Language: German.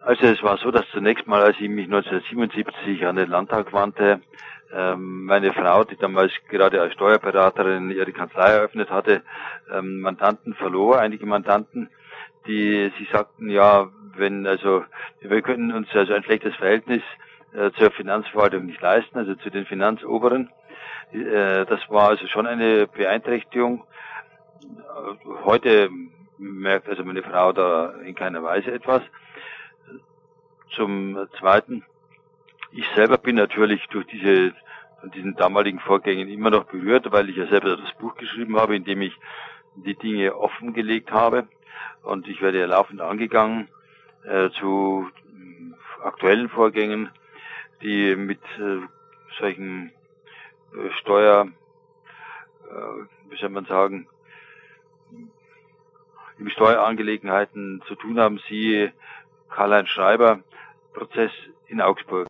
Also es war so, dass zunächst mal, als ich mich 1977 an den Landtag wandte, meine Frau, die damals gerade als Steuerberaterin ihre Kanzlei eröffnet hatte, Mandanten verlor, einige Mandanten, die sie sagten, ja, wir können uns also ein schlechtes Verhältnis zur Finanzverwaltung nicht leisten, also zu den Finanzoberen. Das war also schon eine Beeinträchtigung. Heute merkt also meine Frau da in keiner Weise etwas. Zum Zweiten, ich selber bin natürlich von diesen damaligen Vorgängen immer noch berührt, weil ich ja selber das Buch geschrieben habe, in dem ich die Dinge offengelegt habe. Und ich werde ja laufend angegangen zu aktuellen Vorgängen, die mit solchen mit Steuerangelegenheiten zu tun haben. Siehe Karl-Heinz Schreiber, Prozess in Augsburg.